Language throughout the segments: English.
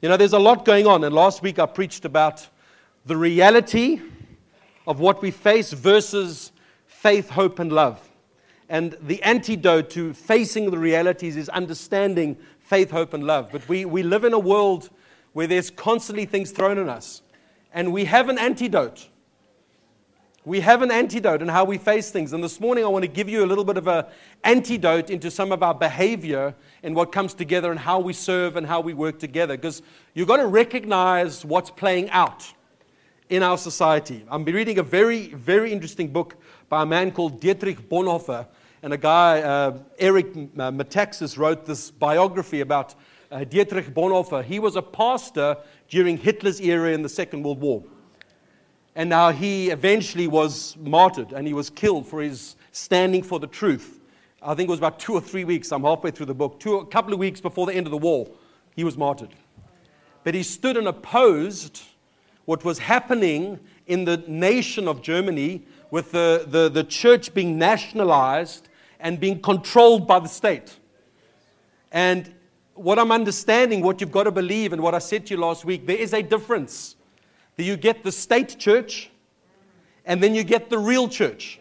You know, there's a lot going on, and last week I preached about the reality of what we face versus faith, hope, and love. And the antidote to facing the realities is understanding faith, hope, and love. But we live in a world where there's constantly things thrown at us, and we have an antidote. We have an antidote in how we face things. And this morning I want to give you a little bit of an antidote into some of our behavior and what comes together and how we serve and how we work together. Because you've got to recognize what's playing out in our society. I'm reading a very, very interesting book by a man called Dietrich Bonhoeffer. And a guy, Eric Metaxas, wrote this biography about Dietrich Bonhoeffer. He was a pastor during Hitler's era in the Second World War. And now he eventually was martyred, and he was killed for his standing for the truth. I think it was about 2 or 3 weeks. I'm halfway through the book. A couple of weeks before the end of the war, he was martyred. But he stood and opposed what was happening in the nation of Germany with the church being nationalized and being controlled by the state. And what I'm understanding, what you've got to believe, and what I said to you last week, there is a difference. That you get the state church, and then you get the real church.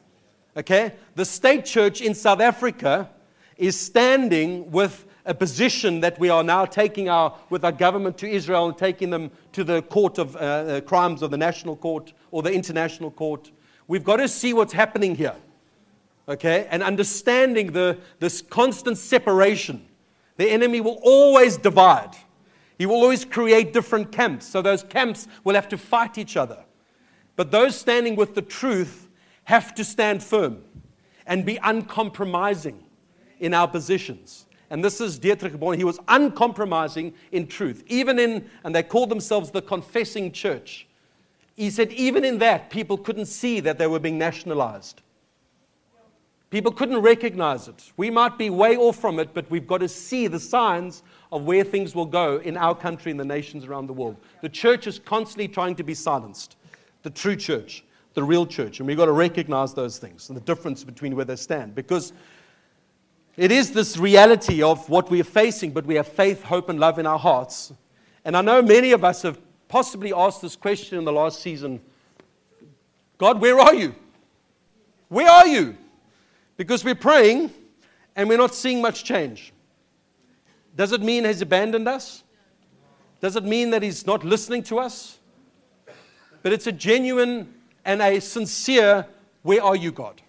Okay? The state church in South Africa is standing with a position that we are now taking with our government to Israel and taking them to the court of crimes of the national court or the international court. We've got to see what's happening here. Okay? And understanding this constant separation. The enemy will always divide. He will always create different camps. So those camps will have to fight each other. But those standing with the truth have to stand firm and be uncompromising in our positions. And this is Dietrich Bonhoeffer. He was uncompromising in truth. And they called themselves the Confessing Church. He said even in that, people couldn't see that they were being nationalized. People couldn't recognize it. We might be way off from it, but we've got to see the signs of where things will go in our country and the nations around the world. The church is constantly trying to be silenced. The true church, the real church. And we've got to recognize those things and the difference between where they stand. Because it is this reality of what we are facing, but we have faith, hope, and love in our hearts. And I know many of us have possibly asked this question in the last season. God, where are you? Where are you? Because we're praying and we're not seeing much change. Does it mean He's abandoned us? Does it mean that He's not listening to us? But it's a genuine and a sincere, where are you, God?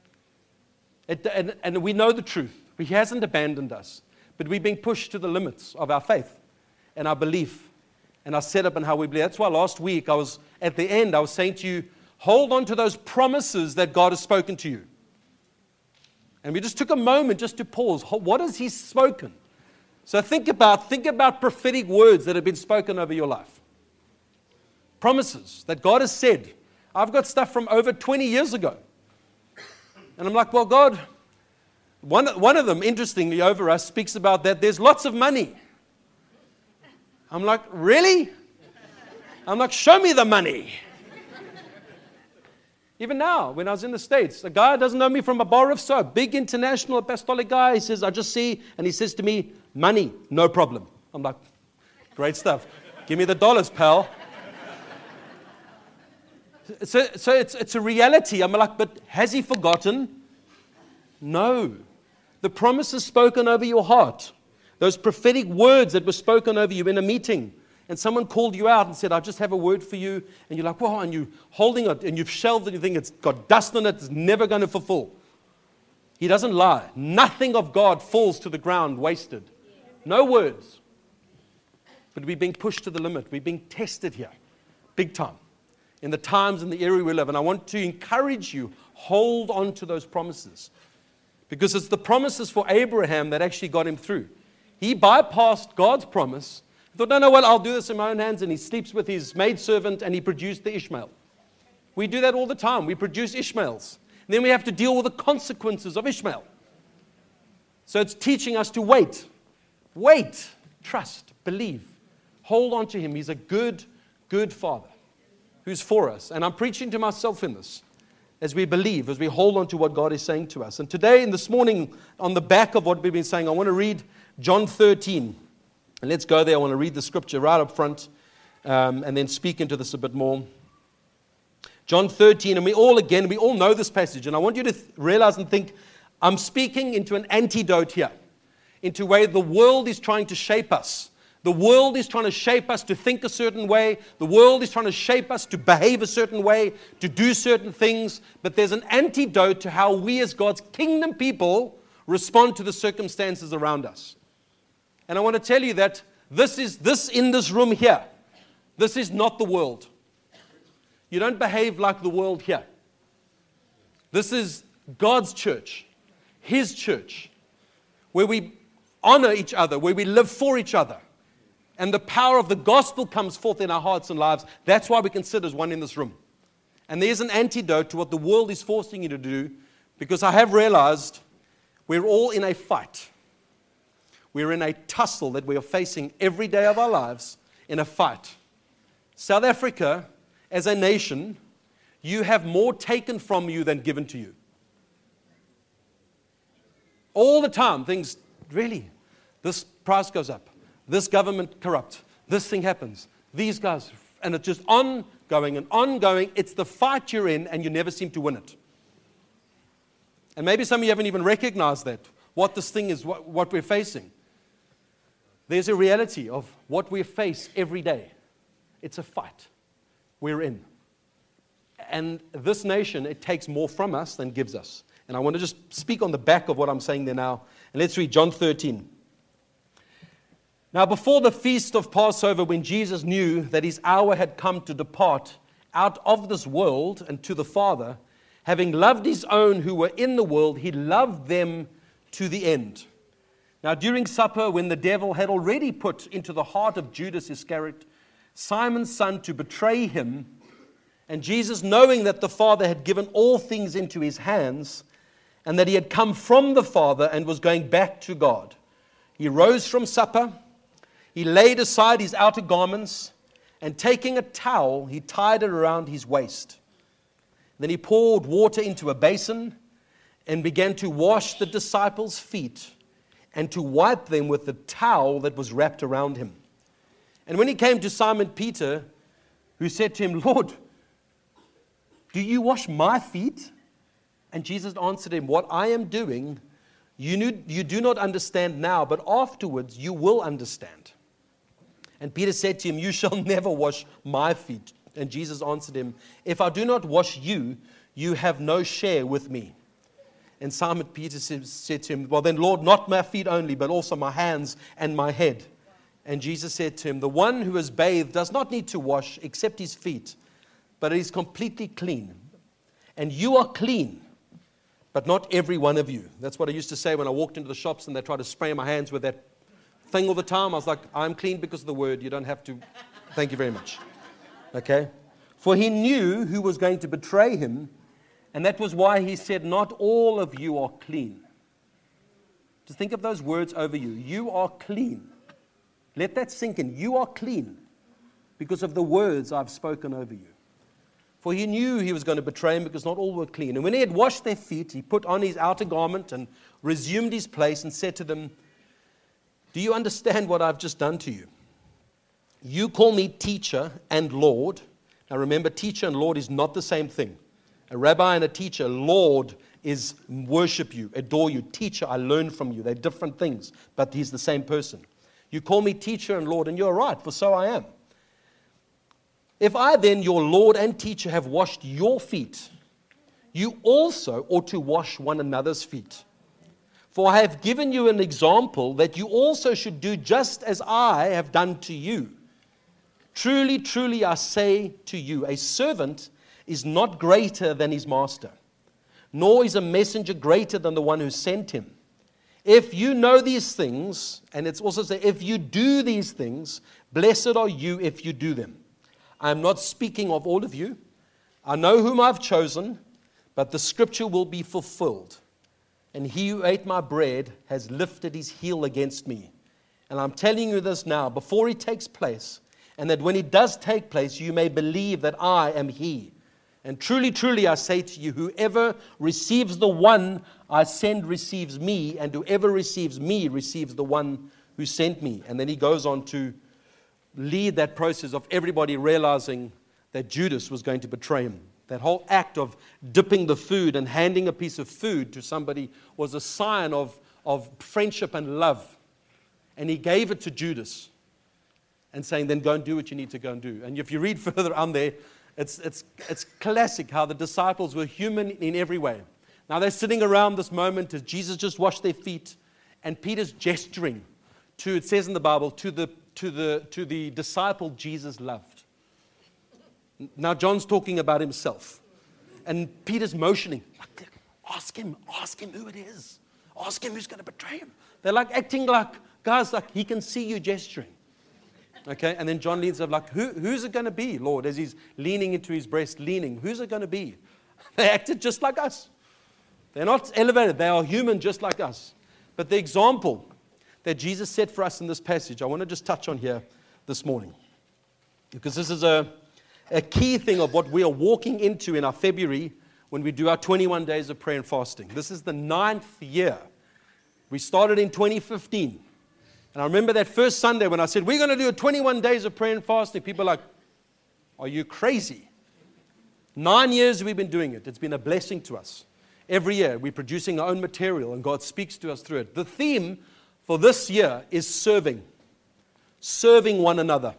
And we know the truth. He hasn't abandoned us. But we're being pushed to the limits of our faith and our belief and our setup and how we believe. That's why last week at the end, I was saying to you, hold on to those promises that God has spoken to you. And we just took a moment just to pause. What has He spoken? So think about prophetic words that have been spoken over your life. Promises that God has said. I've got stuff from over 20 years ago. And I'm like, well, God, one of them, interestingly, over us, speaks about that there's lots of money. I'm like, really? I'm like, show me the money. Even now, when I was in the States, a guy doesn't know me from a bar of soap, big international apostolic guy. He says, I just see, and he says to me, money, no problem. I'm like, great stuff. Give me the dollars, pal. So it's a reality. I'm like, but has He forgotten? No. The promises spoken over your heart, those prophetic words that were spoken over you in a meeting, and someone called you out and said, I just have a word for you. And you're like, wow, and you're holding it, and you've shelved it, you think it's got dust on it, it's never going to fulfill. He doesn't lie. Nothing of God falls to the ground wasted. No words. But we're being pushed to the limit. We're being tested here, big time, in the times and the era we live. And I want to encourage you, hold on to those promises. Because it's the promises for Abraham that actually got him through. He bypassed God's promise. He thought, no, well, I'll do this in my own hands. And he sleeps with his maidservant and he produced the Ishmael. We do that all the time. We produce Ishmaels. And then we have to deal with the consequences of Ishmael. So it's teaching us to wait. Wait, trust, believe. Hold on to Him. He's a good, good Father who's for us. And I'm preaching to myself in this as we believe, as we hold on to what God is saying to us. And today and this morning, on the back of what we've been saying, I want to read John 13. And let's go there. I want to read the scripture right up front and then speak into this a bit more. John 13, and we all know this passage, and I want you to realize and think, I'm speaking into an antidote here, into where the world is trying to shape us. The world is trying to shape us to think a certain way. The world is trying to shape us to behave a certain way, to do certain things. But there's an antidote to how we as God's kingdom people respond to the circumstances around us. And I want to tell you that this in this room here, this is not the world. You don't behave like the world here. This is God's church, His church, where we honor each other, where we live for each other. And the power of the gospel comes forth in our hearts and lives. That's why we can sit as one in this room. And there's an antidote to what the world is forcing you to do, because I have realized we're all in a fight. We're in a tussle that we are facing every day of our lives, in a fight. South Africa, as a nation, you have more taken from you than given to you. All the time, things, really, this price goes up. This government corrupt. This thing happens. These guys. And it's just ongoing and ongoing. It's the fight you're in, and you never seem to win it. And maybe some of you haven't even recognized that, what this thing is, what we're facing. There's a reality of what we face every day. It's a fight we're in. And this nation, it takes more from us than gives us. And I want to just speak on the back of what I'm saying there now. And let's read John 13. Now, before the feast of Passover, when Jesus knew that his hour had come to depart out of this world and to the Father, having loved his own who were in the world, he loved them to the end. Now, during supper, when the devil had already put into the heart of Judas Iscariot, Simon's son, to betray him, and Jesus, knowing that the Father had given all things into his hands, and that he had come from the Father and was going back to God, he rose from supper. He laid aside his outer garments, and taking a towel, he tied it around his waist. Then he poured water into a basin and began to wash the disciples' feet and to wipe them with the towel that was wrapped around him. And when he came to Simon Peter, who said to him, Lord, do you wash my feet? And Jesus answered him, what I am doing, you do not understand now, but afterwards you will understand. And Peter said to him, you shall never wash my feet. And Jesus answered him, if I do not wash you, you have no share with me. And Simon Peter said to him, well then, Lord, not my feet only, but also my hands and my head. And Jesus said to him, the one who is bathed does not need to wash except his feet, but is completely clean. And you are clean, but not every one of you. That's what I used to say when I walked into the shops and they tried to spray my hands with that thing all the time. I was like, I'm clean because of the word. You don't have to. Thank you very much. Okay? For he knew who was going to betray him, and that was why he said, not all of you are clean. Just think of those words over you. You are clean. Let that sink in. You are clean because of the words I've spoken over you. For he knew he was going to betray him because not all were clean. And when he had washed their feet, he put on his outer garment and resumed his place and said to them, do you understand what I've just done to you? You call me teacher and Lord. Now remember, teacher and Lord is not the same thing. A rabbi and a teacher, Lord is worship you, adore you. Teacher, I learn from you. They're different things, but he's the same person. You call me teacher and Lord, and you're right, for so I am. If I then, your Lord and teacher, have washed your feet, you also ought to wash one another's feet. For I have given you an example that you also should do just as I have done to you. Truly, truly, I say to you, a servant is not greater than his master, nor is a messenger greater than the one who sent him. If you know these things, and it's also said, if you do these things, blessed are you if you do them. I am not speaking of all of you. I know whom I've chosen, but the scripture will be fulfilled. And he who ate my bread has lifted his heel against me. And I'm telling you this now, before it takes place, and that when it does take place, you may believe that I am he. And truly, truly, I say to you, whoever receives the one I send receives me, and whoever receives me receives the one who sent me. And then he goes on to lead that process of everybody realizing that Judas was going to betray him. That whole act of dipping the food and handing a piece of food to somebody was a sign of friendship and love. And he gave it to Judas and saying, then go and do what you need to go and do. And if you read further on there, it's classic how the disciples were human in every way. Now they're sitting around this moment as Jesus just washed their feet, and Peter's gesturing to, it says in the Bible, to the disciple Jesus loved. Now John's talking about himself, and Peter's motioning, like, ask him who it is. Ask him who's going to betray him. They're like acting like, guys, like he can see you gesturing. Okay, and then John leads up like, who's it going to be, Lord? As he's leaning into his breast, who's it going to be? They acted just like us. They're not elevated. They are human just like us. But the example that Jesus set for us in this passage, I want to just touch on here this morning. Because this is a key thing of what we are walking into in our February when we do our 21 days of prayer and fasting. This is the 9th year. We started in 2015. And I remember that first Sunday when I said, we're going to do 21 days of prayer and fasting. People are like, are you crazy? 9 years we've been doing it. It's been a blessing to us. Every year we're producing our own material and God speaks to us through it. The theme for this year is serving one another.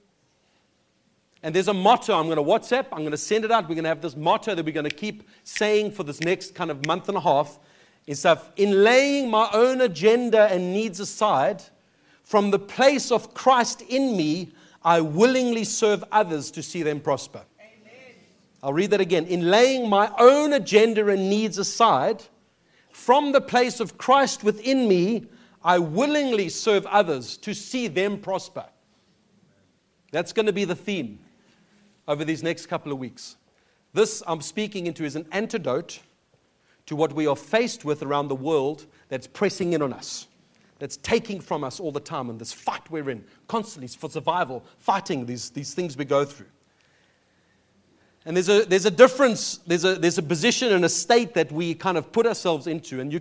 And there's a motto I'm going to WhatsApp. I'm going to send it out. We're going to have this motto that we're going to keep saying for this next kind of month and a half. It's in laying my own agenda and needs aside, from the place of Christ in me, I willingly serve others to see them prosper. Amen. I'll read that again. In laying my own agenda and needs aside, from the place of Christ within me, I willingly serve others to see them prosper. That's going to be the theme over these next couple of weeks. This I'm speaking into is an antidote to what we are faced with around the world that's pressing in on us, that's taking from us all the time, and this fight we're in constantly for survival, fighting these things we go through. And there's a difference, there's a position and a state that we kind of put ourselves into, and you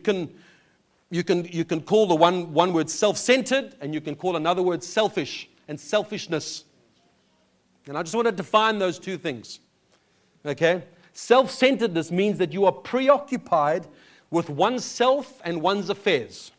can call the one word self-centered, and you can call another word selfish and selfishness. And I just want to define those two things. Okay? Self-centeredness means that you are preoccupied with oneself and one's affairs.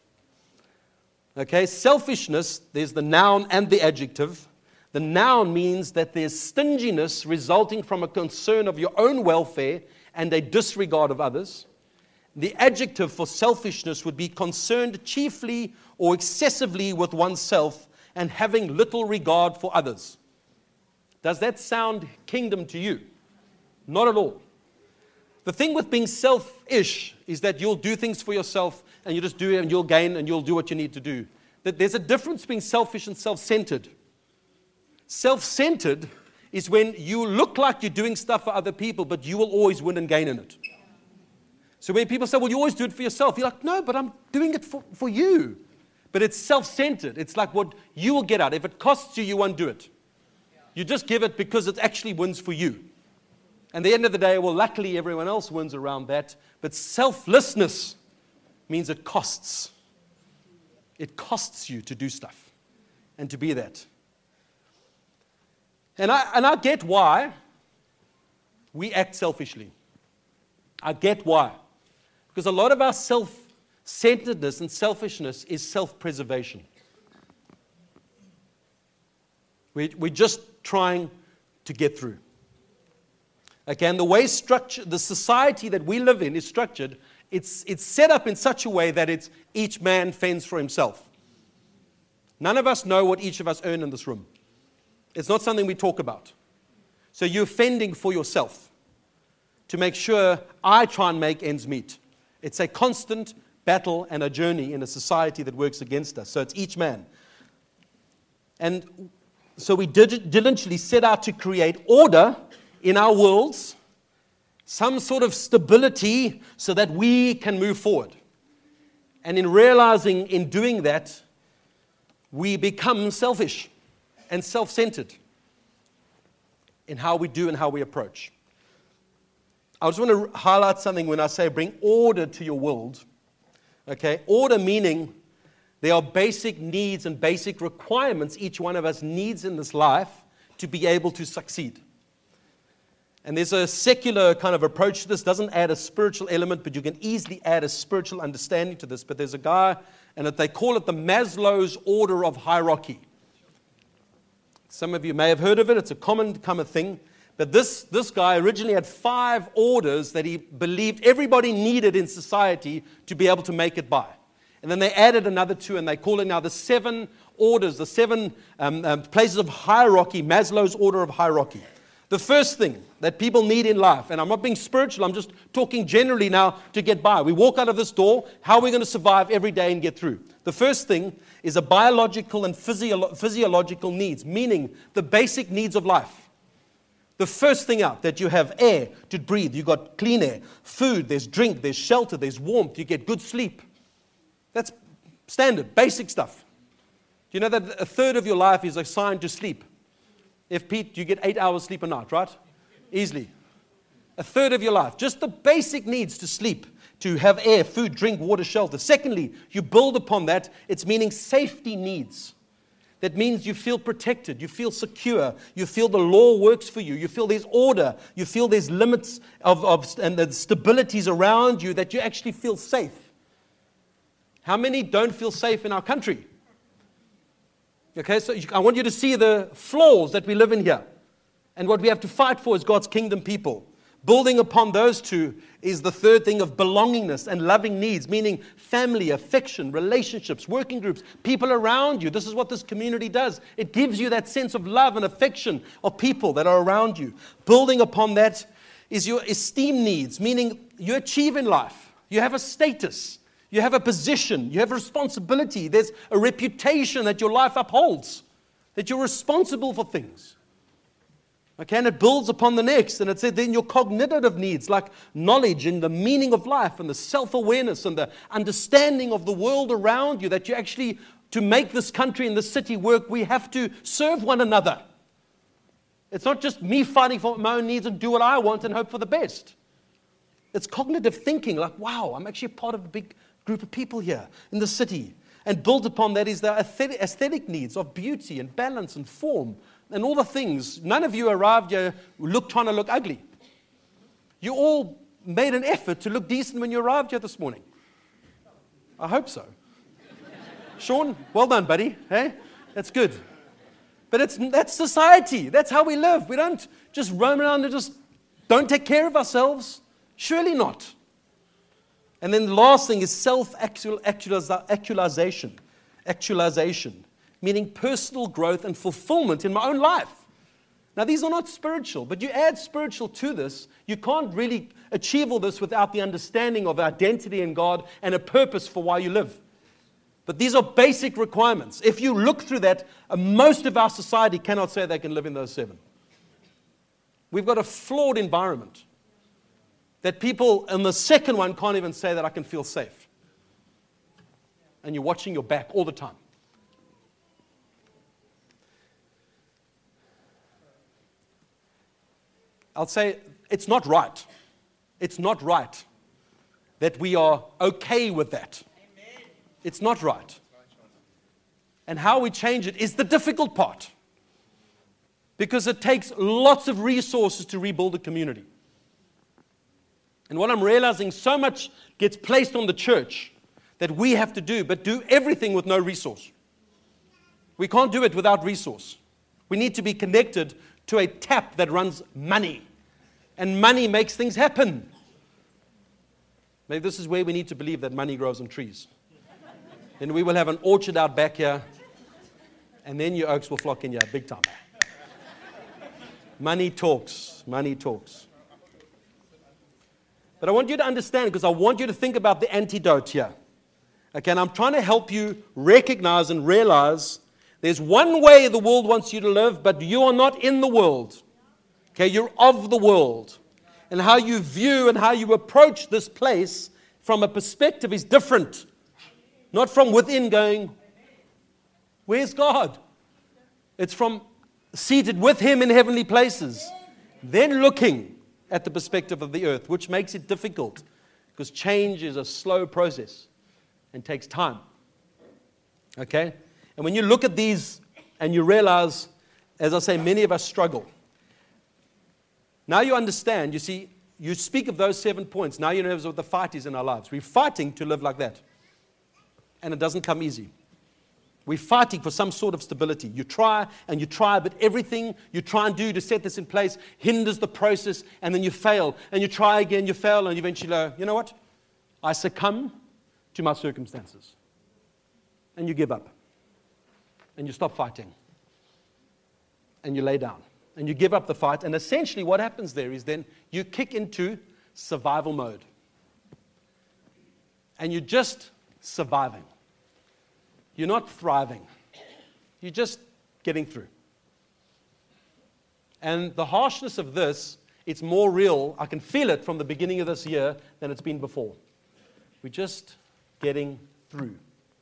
Okay, selfishness, there's the noun and the adjective. The noun means that there's stinginess resulting from a concern of your own welfare and a disregard of others. The adjective for selfishness would be concerned chiefly or excessively with oneself and having little regard for others. Does that sound kingdom to you? Not at all. The thing with being selfish is that you'll do things for yourself and you just do it and you'll gain and you'll do what you need to do. That there's a difference between selfish and self-centered. Self-centered is when you look like you're doing stuff for other people, but you will always win and gain in it. So when people say, well, you always do it for yourself, you're like, no, but I'm doing it for you. But it's self-centered. It's like what you will get out. If it costs you, you won't do it. You just give it because it actually wins for you. And at the end of the day, well, luckily everyone else wins around that. But selflessness means it costs. It costs you to do stuff and to be that. And I get why we act selfishly. I get why. Because a lot of our self-centeredness and selfishness is self-preservation. We're just trying to get through. Okay, and the way the society that we live in is structured, it's set up in such a way that it's each man fends for himself. None of us know what each of us earn in this room. It's not something we talk about. So you're fending for yourself to make sure I try and make ends meet. It's a constant battle and a journey in a society that works against us. So it's each man. And so we diligently set out to create order in our worlds, some sort of stability so that we can move forward. And in realizing, in doing that, we become selfish and self-centered in how we do and how we approach. I just want to highlight something when I say bring order to your world. Okay, order meaning There are basic needs and basic requirements each one of us needs in this life to be able to succeed. And there's a secular kind of approach to this. Doesn't add a spiritual element, but you can easily add a spiritual understanding to this. But there's a guy, and they call it the Maslow's order of hierarchy. Some of you may have heard of it. It's a common kind of thing. But this guy originally had 5 orders that he believed everybody needed in society to be able to make it by. And then they added another 2, and they call it now the 7 orders, the 7 places of hierarchy, Maslow's order of hierarchy. The first thing that people need in life, and I'm not being spiritual, I'm just talking generally now to get by. We walk out of this door, how are we going to survive every day and get through? The first thing is a biological and physiological needs, meaning the basic needs of life. The first thing out, that you have air to breathe, you got clean air, food, there's drink, there's shelter, there's warmth, you get good sleep. That's standard, basic stuff. Do you know that a third of your life is assigned to sleep? If Pete, you get 8 hours sleep a night, right? Easily. A third of your life, just the basic needs to sleep, to have air, food, drink, water, shelter. Secondly, you build upon that, it's meaning safety needs. That means you feel protected, you feel secure, you feel the law works for you, you feel there's order, you feel there's limits and the stabilities around you that you actually feel safe. How many don't feel safe in our country? Okay, so I want you to see the flaws that we live in here. And what we have to fight for is God's kingdom people. Building upon those 2 is the third thing of belongingness and loving needs, meaning family, affection, relationships, working groups, people around you. This is what this community does. It gives you that sense of love and affection of people that are around you. Building upon that is your esteem needs, meaning you achieve in life. You have a status. You have a position, you have a responsibility, there's a reputation that your life upholds, that you're responsible for things. Okay, and it builds upon the next, and it said then your cognitive needs, like knowledge and the meaning of life and the self-awareness and the understanding of the world around you, that you actually, to make this country and this city work, we have to serve one another. It's not just me fighting for my own needs and do what I want and hope for the best. It's cognitive thinking, like, wow, I'm actually part of a big group of people here in the city. And built upon that is the aesthetic needs of beauty and balance and form and all the things. None of you arrived here trying to look ugly. You all made an effort to look decent when you arrived here this morning. I hope so. Sean, well done, buddy. Hey, that's good. But that's society. That's how we live. We don't just roam around and just don't take care of ourselves. Surely not. And then the last thing is self-actualization, meaning personal growth and fulfillment in my own life. Now, these are not spiritual, but you add spiritual to this, you can't really achieve all this without the understanding of identity in God and a purpose for why you live. But these are basic requirements. If you look through that, most of our society cannot say they can live in those 7. We've got a flawed environment. That people in the second one can't even say that I can feel safe. And you're watching your back all the time. I'll say it's not right. It's not right that we are okay with that. It's not right. And how we change it is the difficult part. Because it takes lots of resources to rebuild a community. And what I'm realizing, so much gets placed on the church that we have to do, but do everything with no resource. We can't do it without resource. We need to be connected to a tap that runs money. And money makes things happen. Maybe this is where we need to believe that money grows on trees. Then we will have an orchard out back here, and then your oaks will flock in here big time. Money talks. Money talks. But I want you to understand, because I want you to think about the antidote here. Okay, and I'm trying to help you recognize and realize there's one way the world wants you to live, but you are not in the world. Okay, you're of the world. And how you view and how you approach this place from a perspective is different. Not from within going, where's God? It's from seated with Him in heavenly places. Then looking at the perspective of the earth, which makes it difficult because change is a slow process and takes time. Okay? And when you look at these and you realize, as I say, many of us struggle. Now you understand, you see, you speak of those 7 points. Now you know what the fight is in our lives. We're fighting to live like that. And it doesn't come easy. We're fighting for some sort of stability. You try and you try, but everything you try and do to set this in place hinders the process, and then you fail. And you try again, you fail, and eventually go, you know what? I succumb to my circumstances. And you give up. And you stop fighting. And you lay down. And you give up the fight. And essentially what happens there is then you kick into survival mode. And you're just surviving. You're not thriving. You're just getting through. And the harshness of this, it's more real. I can feel it from the beginning of this year than it's been before. We're just getting through.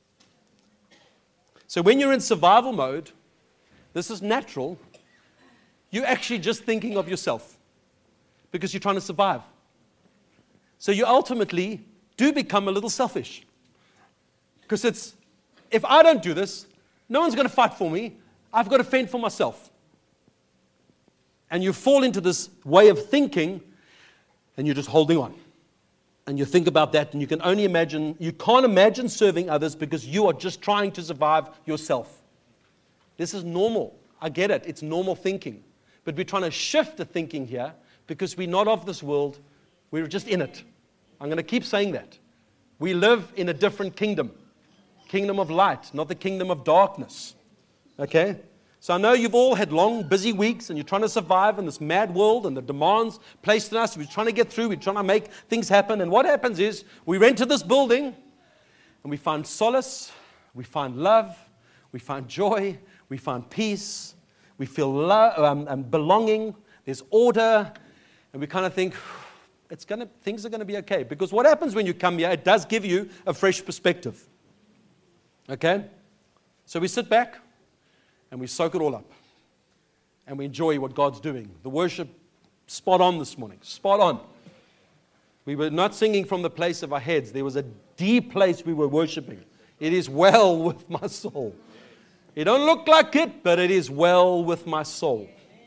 So when you're in survival mode, this is natural. You're actually just thinking of yourself because you're trying to survive. So you ultimately do become a little selfish. Because it's, if I don't do this, no one's going to fight for me. I've got to fend for myself. And you fall into this way of thinking, and you're just holding on. And you think about that, and you can only imagine, you can't imagine serving others because you are just trying to survive yourself. This is normal. I get it. It's normal thinking. But we're trying to shift the thinking here because we're not of this world. We're just in it. I'm going to keep saying that. We live in a different kingdom. Kingdom of light, not the kingdom of darkness. Okay? So I know you've all had long, busy weeks and you're trying to survive in this mad world and the demands placed on us. We're trying to get through. We're trying to make things happen. And what happens is we enter this building and we find solace. We find love. We find joy. We find peace. We feel belonging. There's order. And we kind of think, things are going to be okay. Because what happens when you come here, it does give you a fresh perspective. Okay? So we sit back and we soak it all up. And we enjoy what God's doing. The worship, spot on this morning. Spot on. We were not singing from the place of our heads. There was a deep place we were worshiping. It is well with my soul. It don't look like it, but it is well with my soul.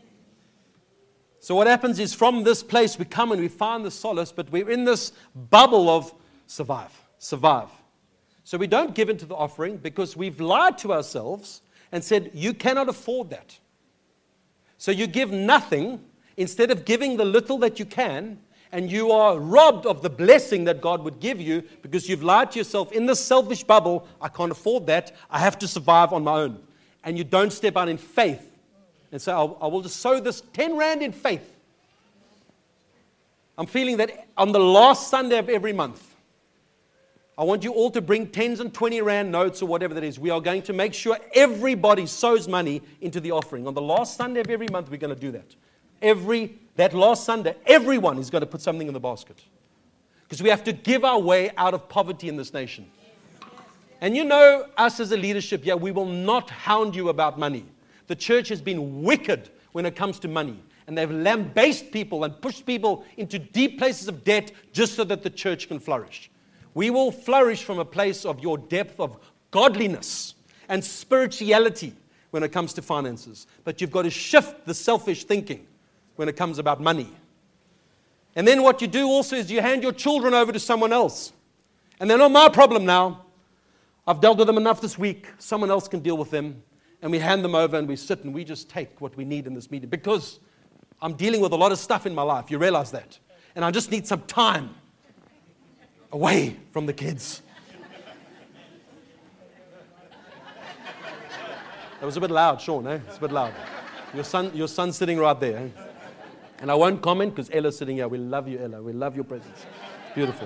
So what happens is from this place we come and we find the solace, but we're in this bubble of survive. So we don't give into the offering because we've lied to ourselves and said, you cannot afford that. So you give nothing instead of giving the little that you can, and you are robbed of the blessing that God would give you because you've lied to yourself in this selfish bubble. I can't afford that. I have to survive on my own. And you don't step out in faith and say, I will just sow this 10 rand in faith. I'm feeling that on the last Sunday of every month, I want you all to bring 10s and 20 rand notes or whatever that is. We are going to make sure everybody sows money into the offering. On the last Sunday of every month, we're going to do that. That last Sunday, everyone is going to put something in the basket. Because we have to give our way out of poverty in this nation. And you know, us as a leadership, we will not hound you about money. The church has been wicked when it comes to money. And they've lambasted people and pushed people into deep places of debt just so that the church can flourish. We will flourish from a place of your depth of godliness and spirituality when it comes to finances. But you've got to shift the selfish thinking when it comes about money. And then what you do also is you hand your children over to someone else. And they're not my problem now. I've dealt with them enough this week. Someone else can deal with them. And we hand them over and we sit and we just take what we need in this meeting. Because I'm dealing with a lot of stuff in my life. You realize that. And I just need some time away from the kids. That was a bit loud, Sean, eh? It's a bit loud. Your son's sitting right there. Eh? And I won't comment because Ella's sitting here. We love you, Ella. We love your presence. Beautiful.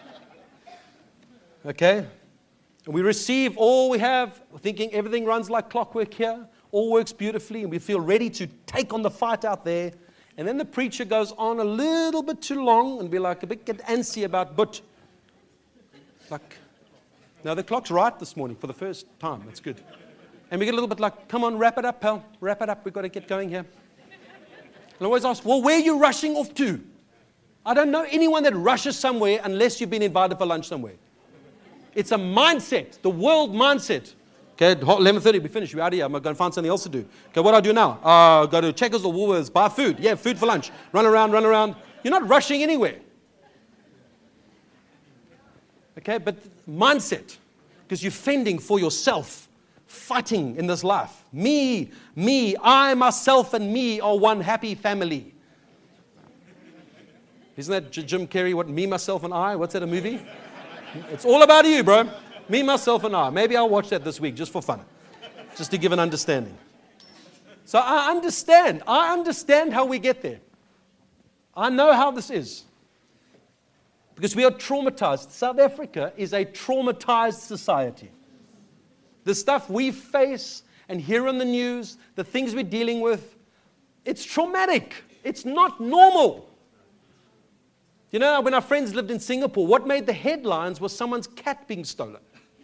Okay? And we receive all we have, thinking everything runs like clockwork here. All works beautifully, and we feel ready to take on the fight out there. And then the preacher goes on a little bit too long and be like a bit get antsy about, but like, no, the clock's right this morning for the first time. That's good. And we get a little bit like, come on, wrap it up, pal. Wrap it up. We've got to get going here. And I always ask, well, where are you rushing off to? I don't know anyone that rushes somewhere unless you've been invited for lunch somewhere. It's a mindset, the world mindset. Okay, 11:30, we finish. We're out of here. I'm going to find something else to do. Okay, what do I do now? Go to Checkers or Woolworths, buy food. Yeah, food for lunch. Run around. You're not rushing anywhere. Okay, but mindset, because you're fending for yourself, fighting in this life. Me, I, myself, and me are one happy family. Isn't that Jim Carrey, what, Me, Myself, and I? What's that, a movie? It's all about you, bro. Me, myself, and I. Maybe I'll watch that this week just for fun, just to give an understanding. So I understand how we get there. I know how this is. Because we are traumatized. South Africa is a traumatized society. The stuff we face and hear on the news, the things we're dealing with, it's traumatic. It's not normal. You know, when our friends lived in Singapore, what made the headlines was someone's cat being stolen.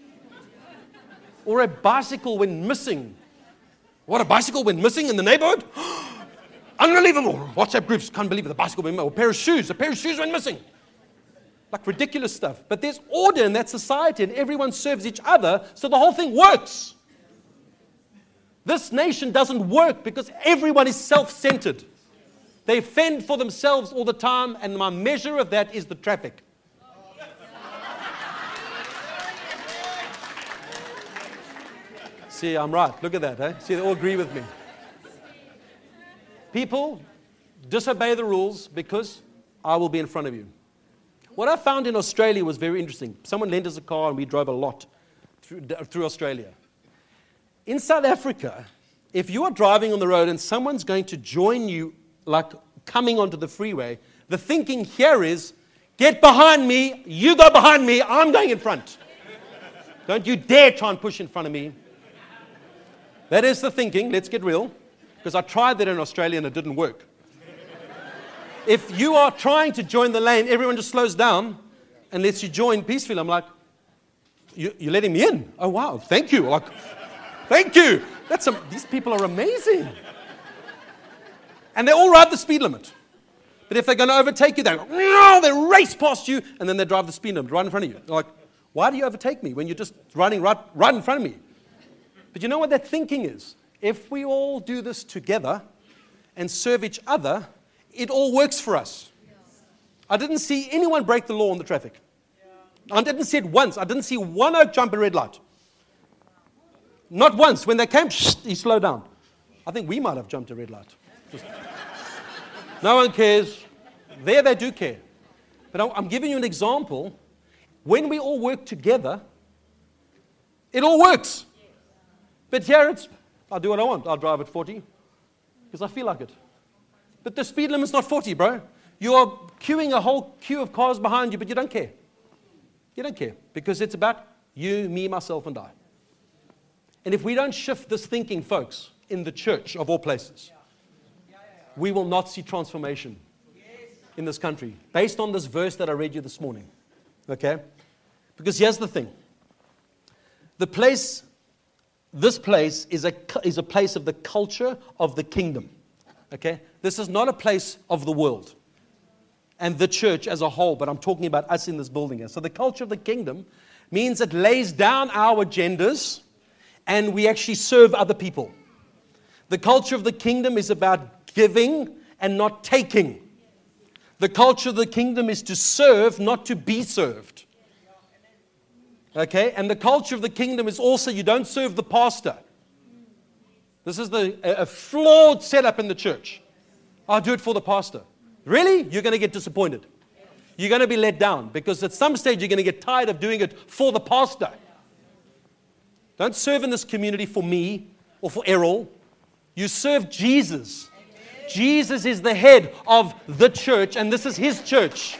Or a bicycle went missing. What, a bicycle went missing in the neighborhood? Unbelievable. WhatsApp groups, can't believe it, the bicycle went missing. Or a pair of shoes went missing. Like ridiculous stuff. But there's order in that society and everyone serves each other, so the whole thing works. This nation doesn't work because everyone is self-centered. They fend for themselves all the time, and my measure of that is the traffic. See, I'm right. Look at that. Eh? See, they all agree with me. People disobey the rules because I will be in front of you. What I found in Australia was very interesting. Someone lent us a car, and we drove a lot through Australia. In South Africa, if you are driving on the road and someone's going to join you, like coming onto the freeway, the thinking here is, get behind me, you go behind me, I'm going in front. Don't you dare try and push in front of me. That is the thinking, let's get real, because I tried that in Australia and it didn't work. If you are trying to join the lane, everyone just slows down and lets you join peacefully. I'm like, you're letting me in? Oh, wow, thank you. Like, thank you. These people are amazing. And they all ride the speed limit. But if they're going to overtake you, they go, no, they race past you, and then they drive the speed limit right in front of you. They're like, why do you overtake me when you're just riding right in front of me? But you know what that thinking is? If we all do this together and serve each other, it all works for us. I didn't see anyone break the law on the traffic. I didn't see it once. I didn't see one oak jump a red light. Not once. When they came, he slowed down. I think we might have jumped a red light. No one cares. There they do care. But I'm giving you an example. When we all work together, it all works. But here I'll do what I want. I'll drive at 40 because I feel like it. But the speed limit's not 40, bro. You are queuing a whole queue of cars behind you, but you don't care. You don't care because it's about you, me, myself, and I. And if we don't shift this thinking, folks, in the church of all places, we will not see transformation in this country based on this verse that I read you this morning. Okay? Because here's the thing. This place is a place of the culture of the kingdom. Okay? This is not a place of the world and the church as a whole, but I'm talking about us in this building here. So the culture of the kingdom means it lays down our agendas and we actually serve other people. The culture of the kingdom is about giving and not taking. The culture of the kingdom is to serve, not to be served. Okay? And the culture of the kingdom is also you don't serve the pastor. This is a flawed setup in the church. I'll do it for the pastor. Really? You're going to get disappointed. You're going to be let down because at some stage you're going to get tired of doing it for the pastor. Don't serve in this community for me or for Errol. You serve Jesus. Amen. Jesus is the head of the church, and this is his church.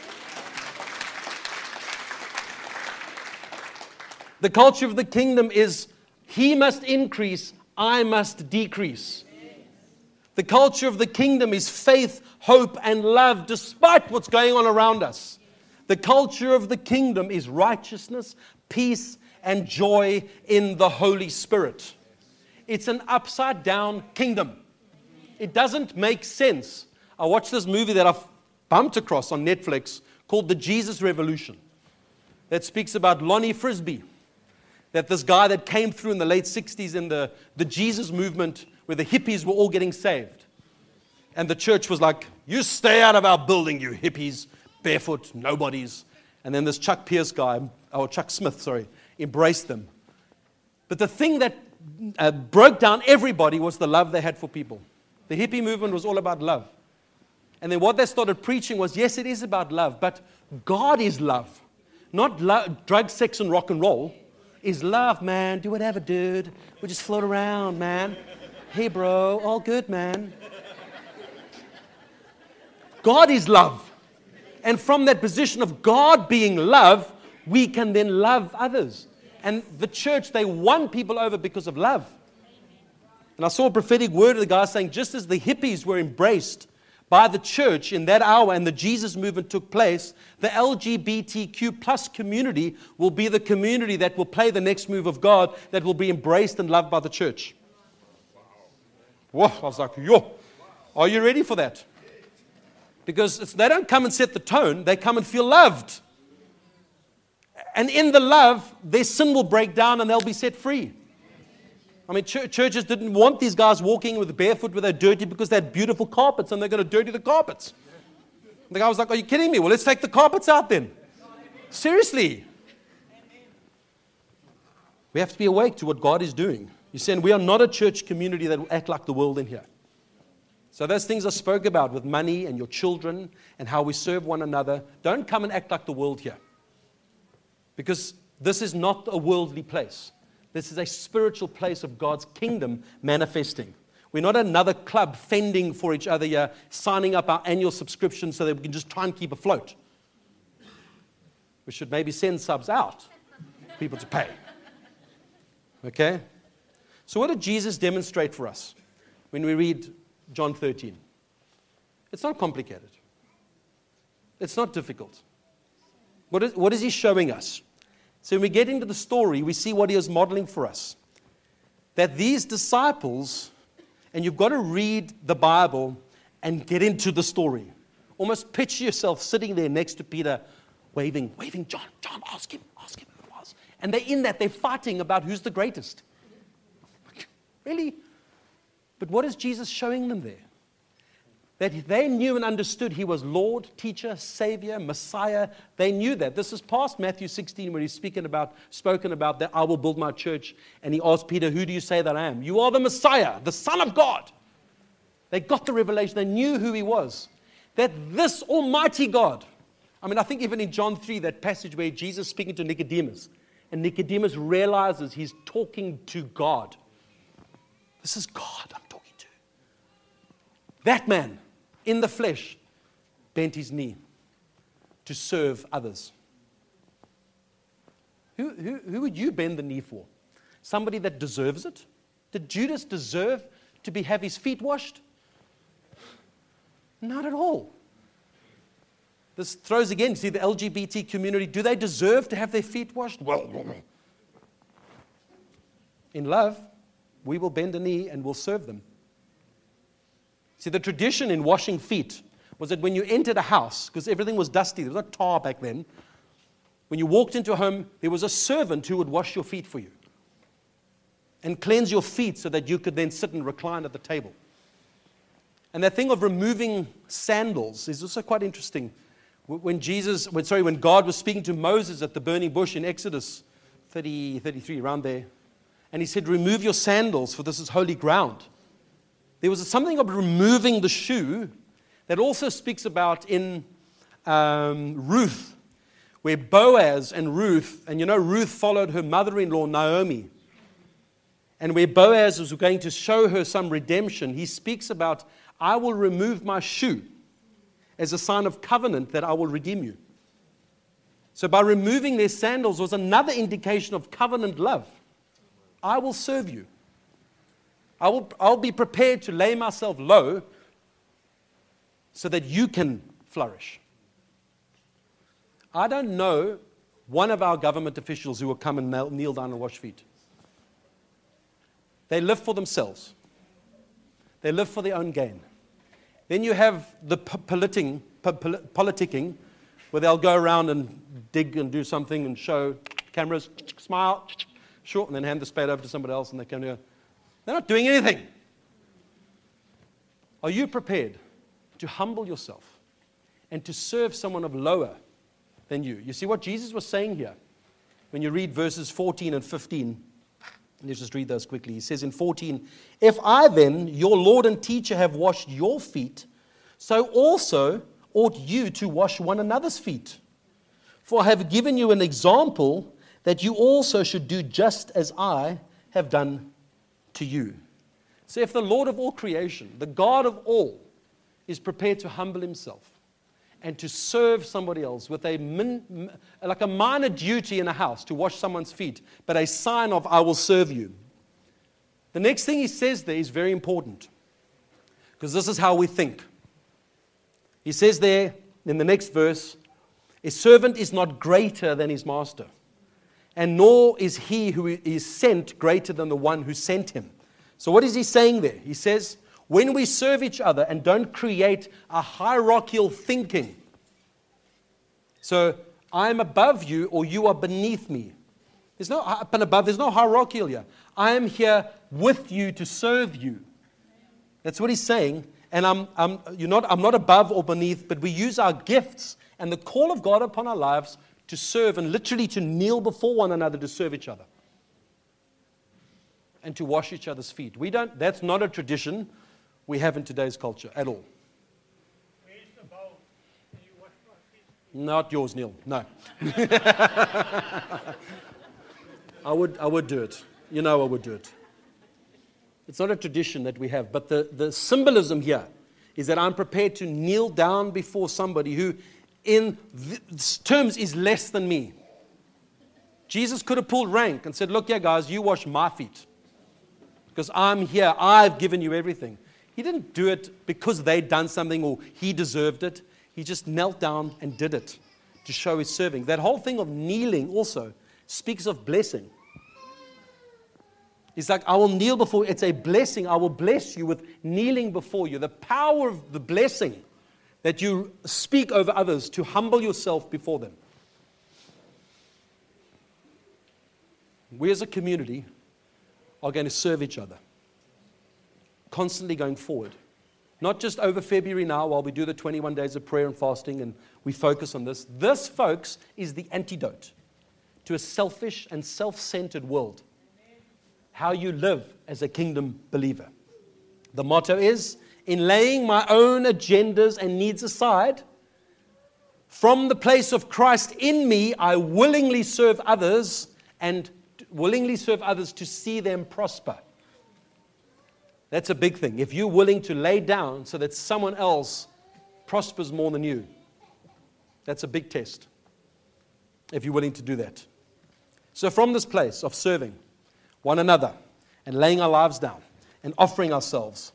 The culture of the kingdom is he must increase, I must decrease. The culture of the kingdom is faith, hope, and love despite what's going on around us. The culture of the kingdom is righteousness, peace, and joy in the Holy Spirit. It's an upside down kingdom. It doesn't make sense. I watched this movie that I've bumped across on Netflix called The Jesus Revolution that speaks about Lonnie Frisbee. that this guy that came through in the late 60s in the Jesus movement, where the hippies were all getting saved. And the church was like, you stay out of our building, you hippies, barefoot, nobodies. And then this Chuck Smith, embraced them. But the thing that broke down everybody was the love they had for people. The hippie movement was all about love. And then what they started preaching was, yes, it is about love, but God is love. Not drug, sex, and rock and roll. Is love, man. Do whatever, dude. We'll just float around, man. Hey, bro, all good, man. God is love. And from that position of God being love, we can then love others. And the church, they won people over because of love. And I saw a prophetic word of the guy saying, just as the hippies were embraced by the church in that hour and the Jesus movement took place, the LGBTQ plus community will be the community that will play the next move of God, that will be embraced and loved by the church. Whoa, I was like, yo, are you ready for that? Because they don't come and set the tone, they come and feel loved. And in the love, their sin will break down and they'll be set free. I mean, churches didn't want these guys walking with barefoot where they're dirty because they had beautiful carpets and they're going to dirty the carpets. The guy was like, are you kidding me? Well, let's take the carpets out then. Seriously. We have to be awake to what God is doing. You're saying we are not a church community that will act like the world in here. So those things I spoke about with money and your children and how we serve one another, don't come and act like the world here. Because this is not a worldly place. This is a spiritual place of God's kingdom manifesting. We're not another club fending for each other here, signing up our annual subscription so that we can just try and keep afloat. We should maybe send subs out for people to pay. Okay? So what did Jesus demonstrate for us when we read John 13? It's not complicated. It's not difficult. What is he showing us? So when we get into the story, we see what he is modeling for us. That these disciples, and you've got to read the Bible and get into the story. Almost picture yourself sitting there next to Peter, waving, John, ask him who it was. And they're in that, they're fighting about who's the greatest. Really? But what is Jesus showing them there? That they knew and understood he was Lord, teacher, Savior, Messiah. They knew that. This is past Matthew 16 where he's spoken about that I will build my church. And he asked Peter, who do you say that I am? You are the Messiah, the Son of God. They got the revelation. They knew who he was. That this almighty God. I mean, I think even in John 3, that passage where Jesus is speaking to Nicodemus. And Nicodemus realizes he's talking to God. This is God I'm talking to. That man in the flesh bent his knee to serve others. Who would you bend the knee for? Somebody that deserves it? Did Judas deserve to have his feet washed? Not at all. This throws again, see the LGBT community, do they deserve to have their feet washed? Well, in love, we will bend a knee and we'll serve them. See, the tradition in washing feet was that when you entered a house, because everything was dusty, there was no tar back then, when you walked into a home, there was a servant who would wash your feet for you and cleanse your feet so that you could then sit and recline at the table. And that thing of removing sandals is also quite interesting. When God was speaking to Moses at the burning bush in Exodus 33, around there, and he said, remove your sandals, for this is holy ground. There was something about removing the shoe that also speaks about in Ruth, where Boaz and Ruth, and Ruth followed her mother-in-law Naomi, and where Boaz was going to show her some redemption, he speaks about, I will remove my shoe as a sign of covenant that I will redeem you. So by removing their sandals was another indication of covenant love. I will serve you. I'll be prepared to lay myself low so that you can flourish. I don't know one of our government officials who will come and kneel down and wash feet. They live for themselves. They live for their own gain. Then you have the politicking, where they'll go around and dig and do something and show cameras, smile, sure, and then hand the spade over to somebody else, and they come here. They're not doing anything. Are you prepared to humble yourself and to serve someone of lower than you? You see what Jesus was saying here? When you read verses 14 and 15, let's just read those quickly. He says in 14, if I then, your Lord and teacher, have washed your feet, so also ought you to wash one another's feet. For I have given you an example that you also should do just as I have done to you. So if the Lord of all creation, the God of all, is prepared to humble himself and to serve somebody else with like a minor duty in a house to wash someone's feet, but a sign of I will serve you. The next thing he says there is very important, because this is how we think. He says there in the next verse, a servant is not greater than his master, and nor is he who is sent greater than the one who sent him. So what is he saying there? He says, when we serve each other and don't create a hierarchical thinking, so I'm above you or you are beneath me. There's no up and above, there's no hierarchical here. I am here with you to serve you. That's what he's saying. And I'm not above or beneath, but we use our gifts and the call of God upon our lives to serve and literally to kneel before one another to serve each other and to wash each other's feet. That's not a tradition we have in today's culture at all. Where's the bowl? Can you wash my feet? Not yours, Neil. No. I would do it. You know I would do it. It's not a tradition that we have, but the symbolism here is that I'm prepared to kneel down before somebody who in terms is less than me. Jesus could have pulled rank and said, look here guys, you wash my feet because I'm here. I've given you everything. He didn't do it because they'd done something or he deserved it. He just knelt down and did it to show his serving. That whole thing of kneeling also speaks of blessing. It's like, I will kneel before you. It's a blessing. I will bless you with kneeling before you. The power of the blessing that you speak over others to humble yourself before them. We as a community are going to serve each other. Constantly going forward. Not just over February now while we do the 21 days of prayer and fasting and we focus on this. This, folks, is the antidote to a selfish and self-centered world. How you live as a kingdom believer. The motto is, in laying my own agendas and needs aside, from the place of Christ in me, I willingly serve others and willingly serve others to see them prosper. That's a big thing. If you're willing to lay down so that someone else prospers more than you, that's a big test. If you're willing to do that. So from this place of serving one another and laying our lives down and offering ourselves,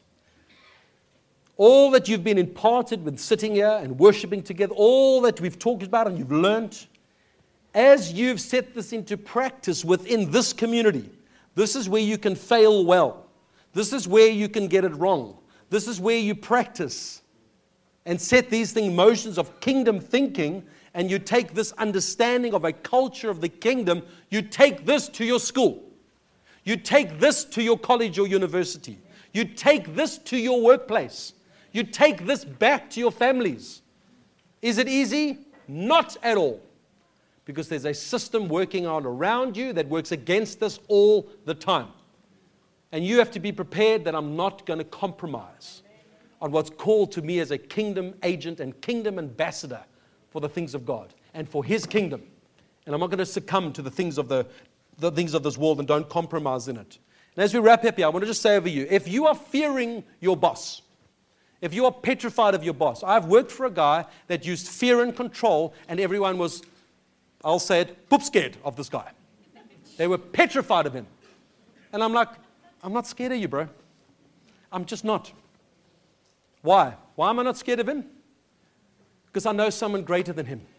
all that you've been imparted with sitting here and worshiping together, all that we've talked about and you've learned, as you've set this into practice within this community, this is where you can fail well. This is where you can get it wrong. This is where you practice and set these things, motions of kingdom thinking, and you take this understanding of a culture of the kingdom, you take this to your school. You take this to your college or university. You take this to your workplace. You take this back to your families. Is it easy? Not at all. Because there's a system working on around you that works against this all the time. And you have to be prepared that I'm not going to compromise on what's called to me as a kingdom agent and kingdom ambassador for the things of God and for His kingdom. And I'm not going to succumb to the things of the things of this world and don't compromise in it. And as we wrap up here, I want to just say over you, if you are fearing your boss, if you are petrified of your boss, I've worked for a guy that used fear and control, and everyone was, I'll say it, poop scared of this guy. They were petrified of him. And I'm like, I'm not scared of you, bro. I'm just not. Why? Why am I not scared of him? Because I know someone greater than him.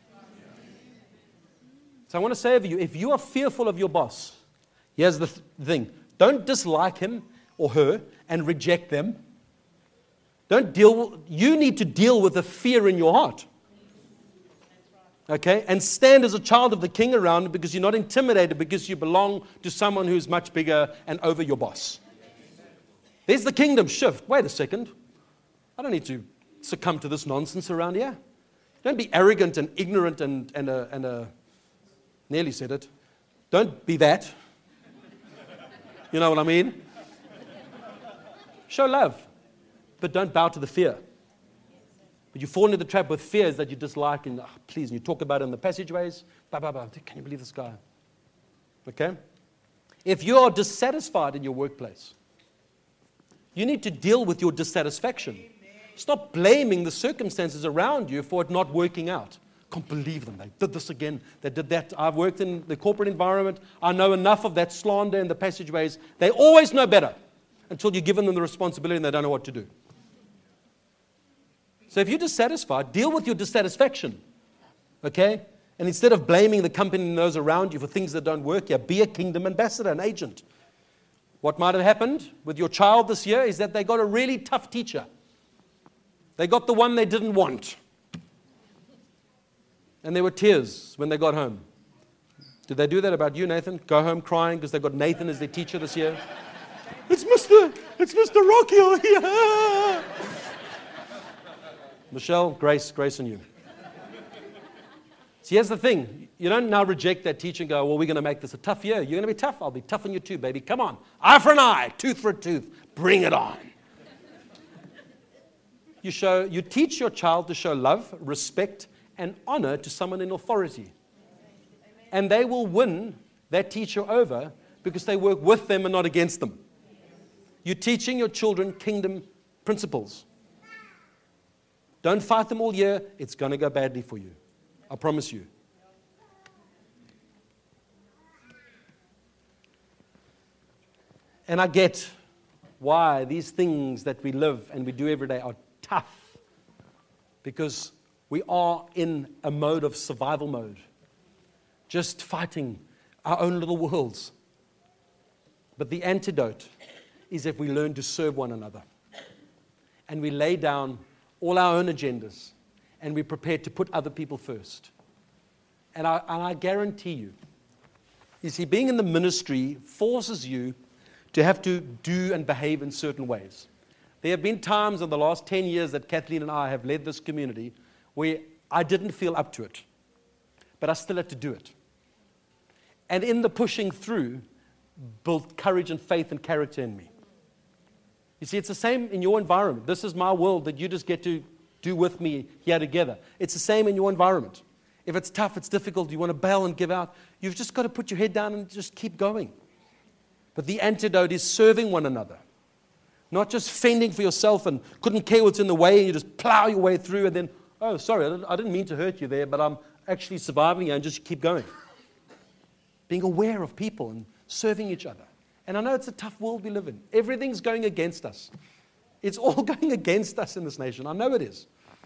So I want to say over you, if you are fearful of your boss, here's the thing. Don't dislike him or her and reject them. You need to deal with the fear in your heart. Okay? And stand as a child of the King around because you're not intimidated because you belong to someone who's much bigger and over your boss. There's the kingdom shift. Wait a second. I don't need to succumb to this nonsense around here. Don't be arrogant and ignorant and nearly said it. Don't be that. You know what I mean? Show love, but don't bow to the fear. But you fall into the trap with fears that you dislike and please, and you talk about it in the passageways. Can you believe this guy? Okay? If you are dissatisfied in your workplace, you need to deal with your dissatisfaction. Stop blaming the circumstances around you for it not working out. Can't believe them. They did this again. They did that. I've worked in the corporate environment. I know enough of that slander in the passageways. They always know better until you've given them the responsibility and they don't know what to do. So if you're dissatisfied, deal with your dissatisfaction. Okay? And instead of blaming the company and those around you for things that don't work, be a kingdom ambassador, an agent. What might have happened with your child this year is that they got a really tough teacher. They got the one they didn't want. And there were tears when they got home. Did they do that about you, Nathan? Go home crying because they got Nathan as their teacher this year? It's Mr. Rocky here. Michelle, grace on you. See, here's the thing. You don't now reject that teacher and go, well, we're going to make this a tough year. You're going to be tough. I'll be tough on you too, baby. Come on. Eye for an eye, tooth for a tooth. Bring it on. You teach your child to show love, respect, and honor to someone in authority. And they will win that teacher over because they work with them and not against them. You're teaching your children kingdom principles. Don't fight them all year. It's going to go badly for you. I promise you. And I get why these things that we live and we do every day are tough. Because we are in a mode of survival mode. Just fighting our own little worlds. But the antidote is if we learn to serve one another. And we lay down all our own agendas. And we're prepared to put other people first. And I guarantee you see, being in the ministry forces you to have to do and behave in certain ways. There have been times in the last 10 years that Kathleen and I have led this community where I didn't feel up to it, but I still had to do it. And in the pushing through, built courage and faith and character in me. You see, it's the same in your environment. This is my world that you just get to do with me here together. It's the same in your environment. If it's tough, it's difficult, you want to bail and give out, you've just got to put your head down and just keep going. But the antidote is serving one another. Not just fending for yourself and couldn't care what's in the way and you just plow your way through and then, oh, sorry, I didn't mean to hurt you there, but I'm actually surviving here and just keep going. Being aware of people and serving each other. And I know it's a tough world we live in. Everything's going against us. It's all going against us in this nation. I know it is.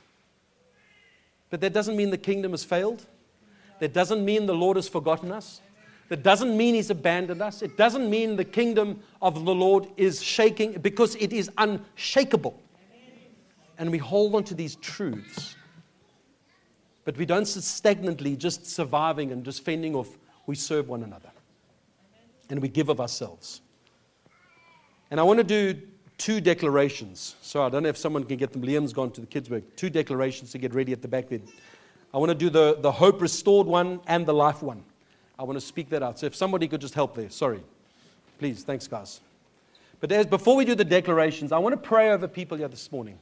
But that doesn't mean the kingdom has failed. That doesn't mean the Lord has forgotten us. That doesn't mean He's abandoned us. It doesn't mean the kingdom of the Lord is shaking, because it is unshakable. And we hold on to these truths. But we don't sit stagnantly just surviving and just fending off. We serve one another. And we give of ourselves. And I want to do 2 declarations. So I don't know if someone can get them. Liam's gone to the kids' work. 2 declarations to get ready at the back there. I want to do the hope restored one and the life one. I want to speak that out. So if somebody could just help there. Sorry. Please. Thanks, guys. But before we do the declarations, I want to pray over people here this morning.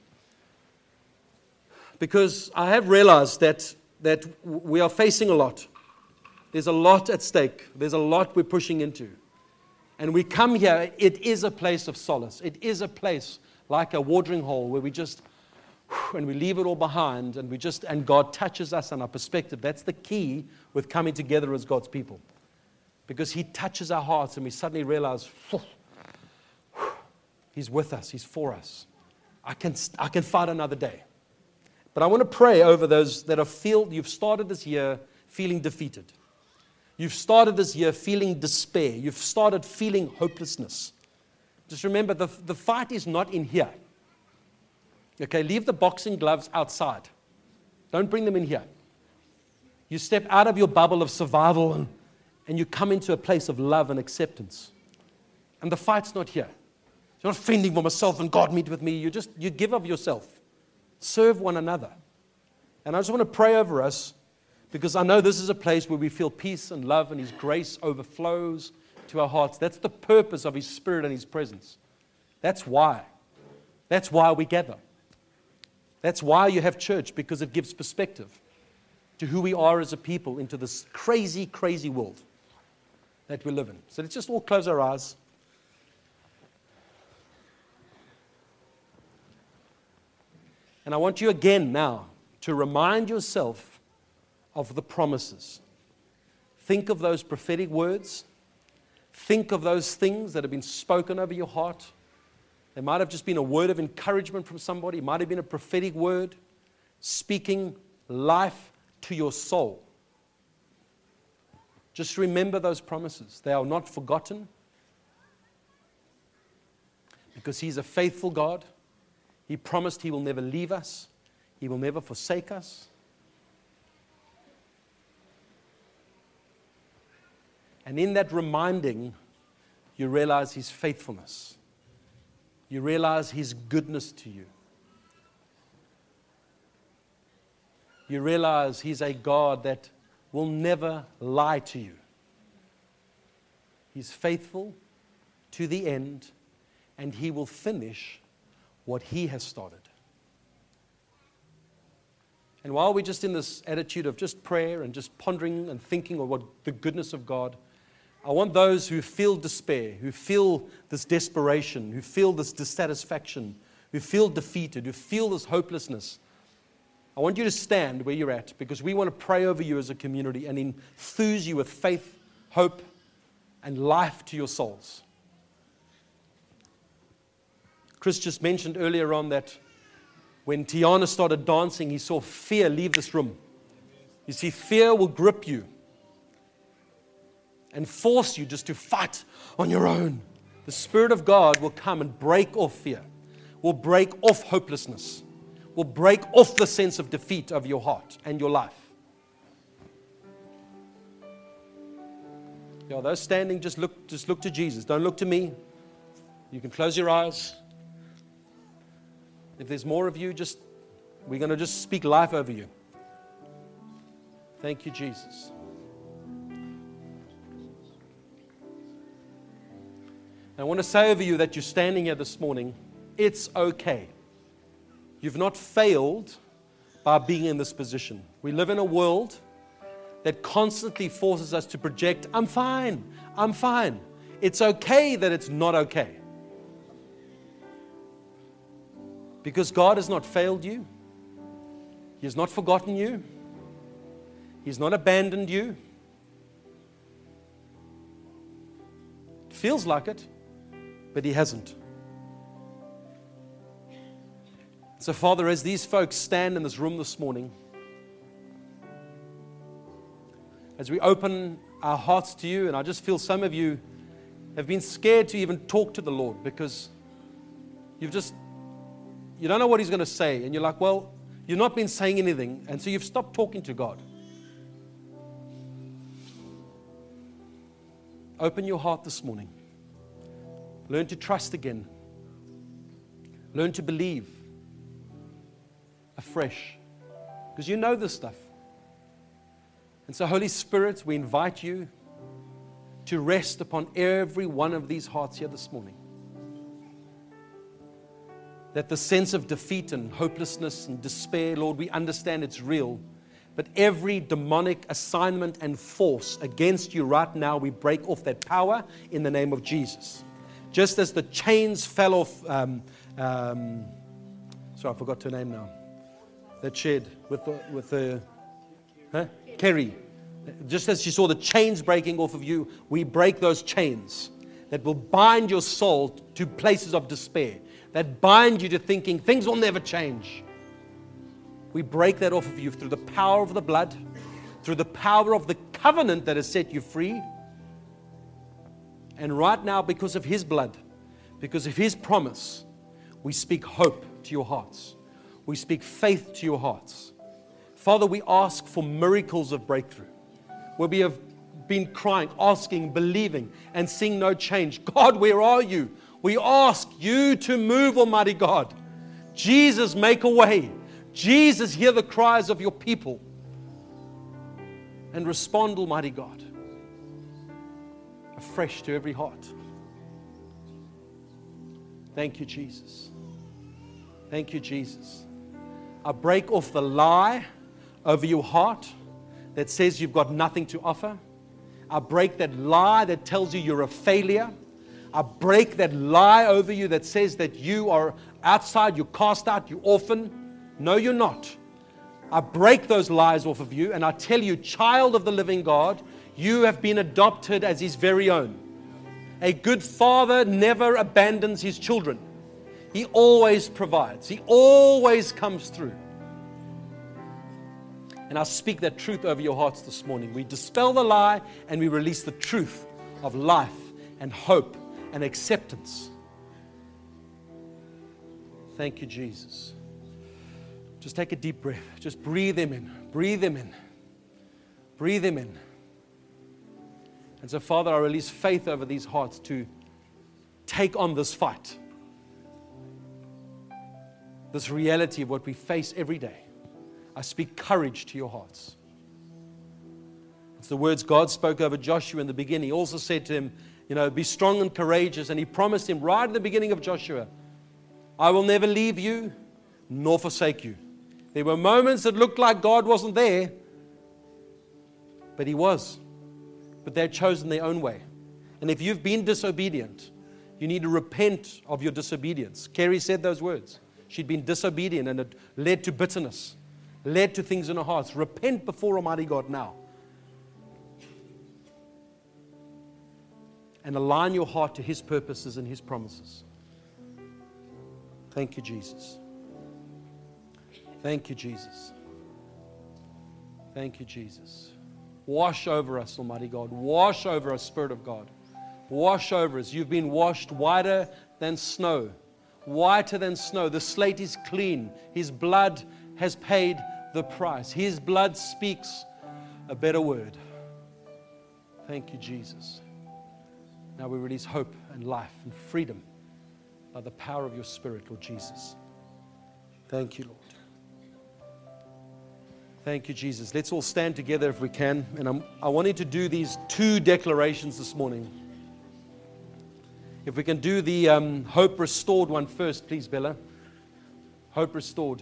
Because I have realized that we are facing a lot. There's a lot at stake. There's a lot we're pushing into. And we come here, it is a place of solace. It is a place like a watering hole where we just, and we leave it all behind, and God touches us and our perspective. That's the key with coming together as God's people. Because He touches our hearts and we suddenly realize, He's with us, He's for us. I can fight another day. But I want to pray over those that you've started this year feeling defeated. You've started this year feeling despair. You've started feeling hopelessness. Just remember, the fight is not in here. Okay, leave the boxing gloves outside. Don't bring them in here. You step out of your bubble of survival and you come into a place of love and acceptance. And the fight's not here. You're not fending for myself and God meet with me. You give of yourself. Serve one another. And I just want to pray over us because I know this is a place where we feel peace and love and His grace overflows to our hearts. That's the purpose of His Spirit and His presence. That's why. That's why we gather. That's why you have church, because it gives perspective to who we are as a people into this crazy, crazy world that we live in. So let's just all close our eyes. And I want you again now to remind yourself of the promises. Think of those prophetic words. Think of those things that have been spoken over your heart. There might have just been a word of encouragement from somebody. It might have been a prophetic word speaking life to your soul. Just remember those promises. They are not forgotten because He's a faithful God. He promised He will never leave us. He will never forsake us. And in that reminding, you realize His faithfulness. You realize His goodness to you. You realize He's a God that will never lie to you. He's faithful to the end, and He will finish what He has started. And while we're just in this attitude of just prayer and just pondering and thinking of what the goodness of God, I want those who feel despair, who feel this desperation, who feel this dissatisfaction, who feel defeated, who feel this hopelessness, I want you to stand where you're at, because we want to pray over you as a community and enthuse you with faith, hope, and life to your souls. Chris just mentioned earlier on that when Tiana started dancing, he saw fear leave this room. You see, fear will grip you and force you just to fight on your own. The Spirit of God will come and break off fear, will break off hopelessness, will break off the sense of defeat of your heart and your life. Yeah, those standing, just look to Jesus. Don't look to me. You can close your eyes. If there's more of you, we're going to just speak life over you. Thank you, Jesus. I want to say over you that you're standing here this morning, it's okay. You've not failed by being in this position. We live in a world that constantly forces us to project, I'm fine, I'm fine. It's okay that it's not okay. Because God has not failed you. He has not forgotten you. He's not abandoned you. It feels like it, but He hasn't. So, Father, as these folks stand in this room this morning, as we open our hearts to you, and I just feel some of you have been scared to even talk to the Lord because you don't know what He's going to say, and you're like, well, you've not been saying anything, and so you've stopped talking to God. Open your heart this morning. Learn to trust again. Learn to believe afresh, because you know this stuff. And so, Holy Spirit, we invite you to rest upon every one of these hearts here this morning. That the sense of defeat and hopelessness and despair, Lord, we understand it's real, but every demonic assignment and force against you right now, we break off that power in the name of Jesus. Just as the chains fell off, sorry, I forgot her name now. That shed with the Kerry. Just as she saw the chains breaking off of you, we break those chains that will bind your soul to places of despair, that bind you to thinking things will never change. We break that off of you through the power of the blood, through the power of the covenant that has set you free. And right now, because of His blood, because of His promise, we speak hope to your hearts. We speak faith to your hearts. Father, we ask for miracles of breakthrough, where we have been crying, asking, believing, and seeing no change. God, where are you? We ask you to move, Almighty God. Jesus, make a way. Jesus, hear the cries of your people. And respond, Almighty God, afresh to every heart. Thank you, Jesus. Thank you, Jesus. I break off the lie over your heart that says you've got nothing to offer. I break that lie that tells you you're a failure. I break that lie over you that says that you are outside, you're cast out, you're orphan. No, you're not. I break those lies off of you, and I tell you, child of the living God, you have been adopted as His very own. A good father never abandons his children. He always provides. He always comes through. And I speak that truth over your hearts this morning. We dispel the lie and we release the truth of life and hope and acceptance. Thank you, Jesus. Just take a deep breath. Just breathe Him in. Breathe Him in. Breathe Him in. And so, Father, I release faith over these hearts to take on this fight. This reality of what we face every day. I speak courage to your hearts. It's the words God spoke over Joshua in the beginning. He also said to him, be strong and courageous. And He promised him right at the beginning of Joshua, I will never leave you nor forsake you. There were moments that looked like God wasn't there, but He was. But they'd chosen their own way. And if you've been disobedient, you need to repent of your disobedience. Carrie said those words. She'd been disobedient and it led to bitterness, led to things in her heart. Repent before Almighty God now. And align your heart to His purposes and His promises. Thank you, Jesus. Thank you, Jesus. Thank you, Jesus. Wash over us, Almighty God. Wash over us, Spirit of God. Wash over us. You've been washed whiter than snow. Whiter than snow. The slate is clean. His blood has paid the price. His blood speaks a better word. Thank you, Jesus. Now we release hope and life and freedom by the power of your Spirit, Lord Jesus. Thank you, Lord. Thank you, Jesus. Let's all stand together if we can. And I wanted to do these two declarations this morning. If we can do the Hope Restored one first, please, Bella. Hope Restored.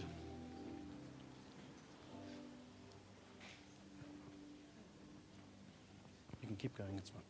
You can keep going, it's fine.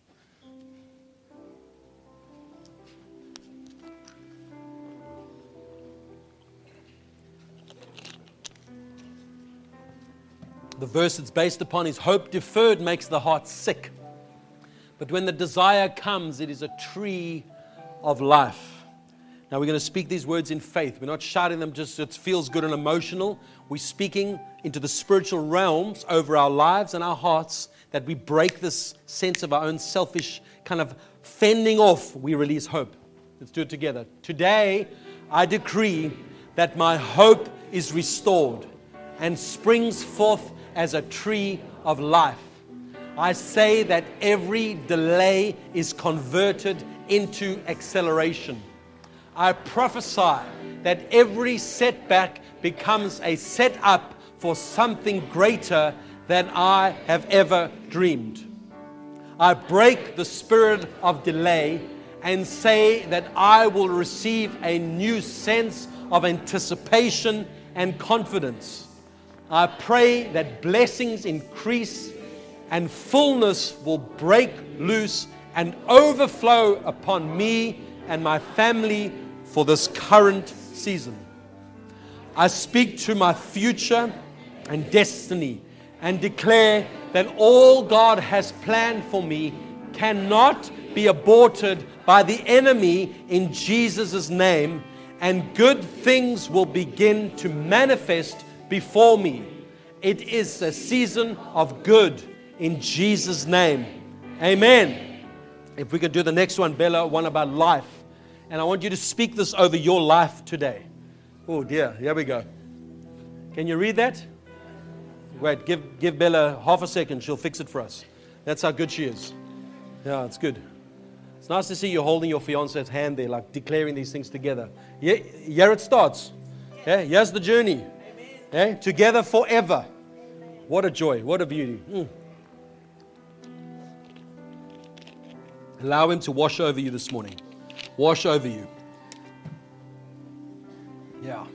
The verse it's based upon is hope deferred makes the heart sick. But when the desire comes, it is a tree of life. Now we're going to speak these words in faith. We're not shouting them just so it feels good and emotional. We're speaking into the spiritual realms over our lives and our hearts that we break this sense of our own selfish kind of fending off. We release hope. Let's do it together. Today, I decree that my hope is restored and springs forth as a tree of life. I say that every delay is converted into acceleration. I prophesy that every setback becomes a setup for something greater than I have ever dreamed. I break the spirit of delay and say that I will receive a new sense of anticipation and confidence. I pray that blessings increase and fullness will break loose and overflow upon me and my family for this current season. I speak to my future and destiny and declare that all God has planned for me cannot be aborted by the enemy in Jesus' name, and good things will begin to manifest before me. It is a season of good in Jesus' name. Amen. If we could do the next one, Bella, one about life. And I want you to speak this over your life today. Oh dear, here we go. Can you read that? Wait, give Bella half a second. She'll fix it for us. That's how good she is. Yeah, it's good. It's nice to see you holding your fiance's hand there, like declaring these things together. Yeah, here it starts. Yeah, here's the journey. Yeah, together forever. What a joy. What a beauty. Allow Him to wash over you this morning. Wash over you. Yeah.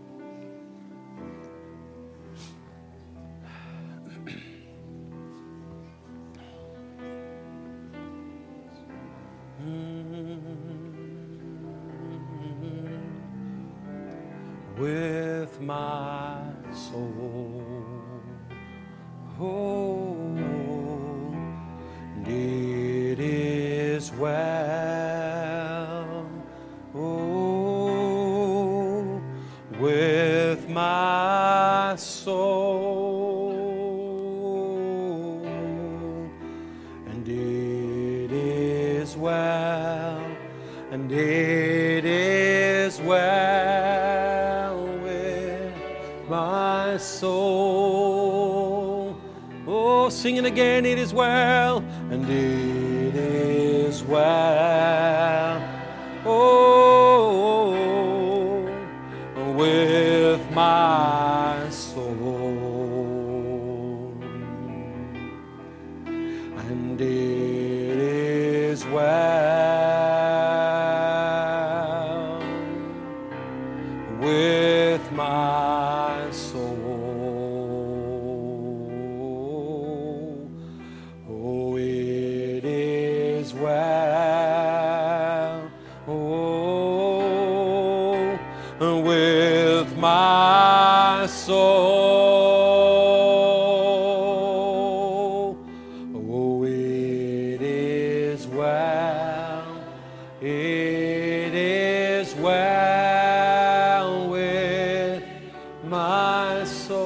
With my soul, oh, and it is well, oh, with my soul, and it is well, and it is well with my soul. Oh, sing it again, it is well, and it is well, oh, with my soul, and it is well with my soul. Oh, it is well, oh, with my soul. Oh, it is well, it is well with my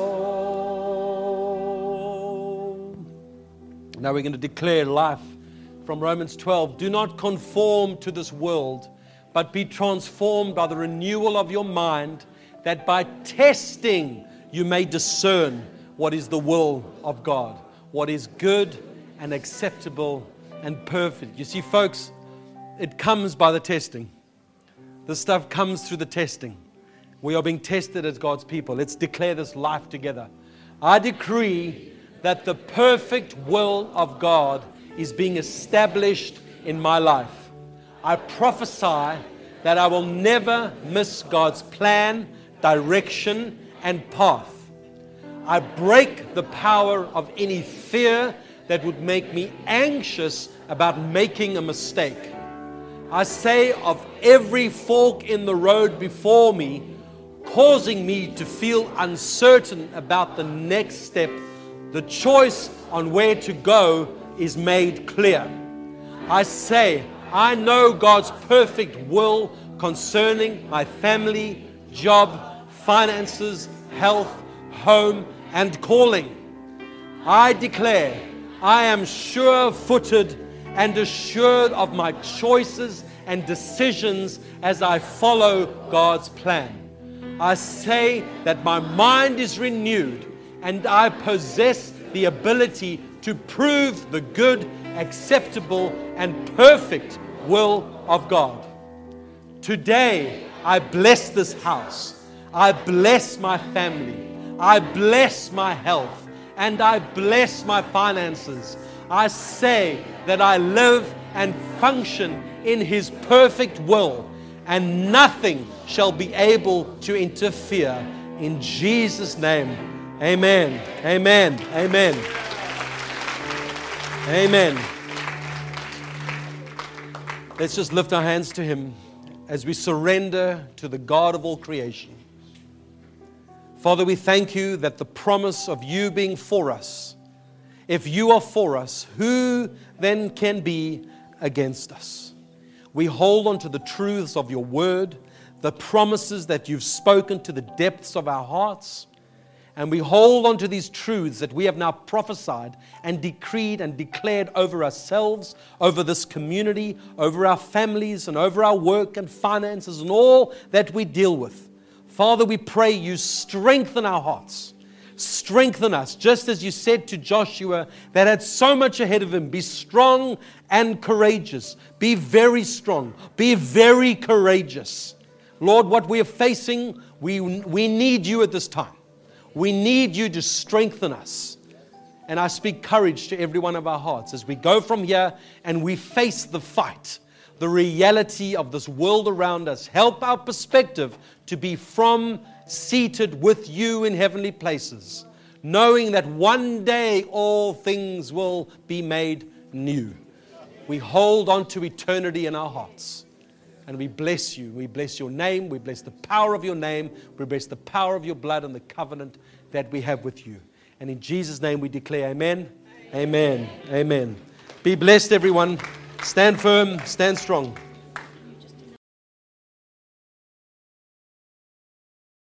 soul. Now we're going to declare life from Romans 12. Do not conform to this world, but be transformed by the renewal of your mind, that by testing you may discern what is the will of God, what is good and acceptable and perfect. You see, folks, it comes by the testing. This stuff comes through the testing. We are being tested as God's people. Let's declare this life together. I decree that the perfect will of God is being established in my life. I prophesy that I will never miss God's plan, direction, and path. I break the power of any fear that would make me anxious about making a mistake. I say of every fork in the road before me, causing me to feel uncertain about the next step, the choice on where to go is made clear. I say, I know God's perfect will concerning my family, job, finances, health, home, and calling. I declare I am sure-footed and assured of my choices and decisions as I follow God's plan. I say that my mind is renewed and I possess the ability to prove the good, acceptable, and perfect will of God. Today, I bless this house. I bless my family. I bless my health. And I bless my finances. I say that I live and function in His perfect will, and nothing shall be able to interfere. In Jesus' name, amen. Amen. Amen. Amen. Let's just lift our hands to Him as we surrender to the God of all creation. Father, we thank You that the promise of You being for us, if You are for us, who then can be against us? We hold on to the truths of Your word, the promises that You've spoken to the depths of our hearts, and we hold on to these truths that we have now prophesied and decreed and declared over ourselves, over this community, over our families, and over our work and finances and all that we deal with. Father, we pray You strengthen our hearts strengthen us, just as you said to Joshua that had so much ahead of him. Be strong and courageous. Be very strong. Be very courageous. Lord, what we are facing, we need you at this time. We need you to strengthen us. And I speak courage to every one of our hearts as we go from here and we face the fight, the reality of this world around us. Help our perspective to be from seated with you in heavenly places, knowing that one day all things will be made new. We hold on to eternity in our hearts. And we bless you. We bless your name. We bless the power of your name. We bless the power of your blood and the covenant that we have with you. And in Jesus' name we declare amen. Amen. Amen. Be blessed, everyone. Stand firm. Stand strong.